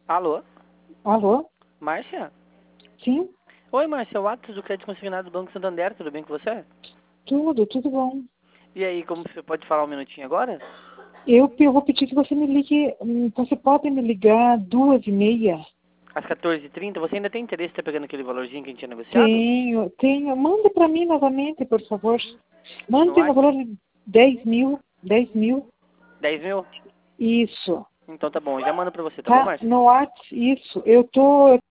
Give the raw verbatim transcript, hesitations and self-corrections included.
Alô? Alô? Márcia? Sim? Oi, Márcia, o Atos do Crédito Consignado do Banco Santander, tudo bem com você? Tudo, tudo bom. E aí, como você pode falar um minutinho agora? Eu, eu vou pedir que você me ligue, hum, você pode me ligar duas e meia? Às quatorze e trinta, você ainda tem interesse em estar pegando aquele valorzinho que a gente tinha negociado? Tenho, tenho. Manda para mim novamente, por favor. No Mande no WhatsApp? valor de dez mil, dez mil. dez mil? Isso. Então tá bom, eu já mando pra você, tá bom, Tá? Márcia? No WhatsApp, isso. Eu tô,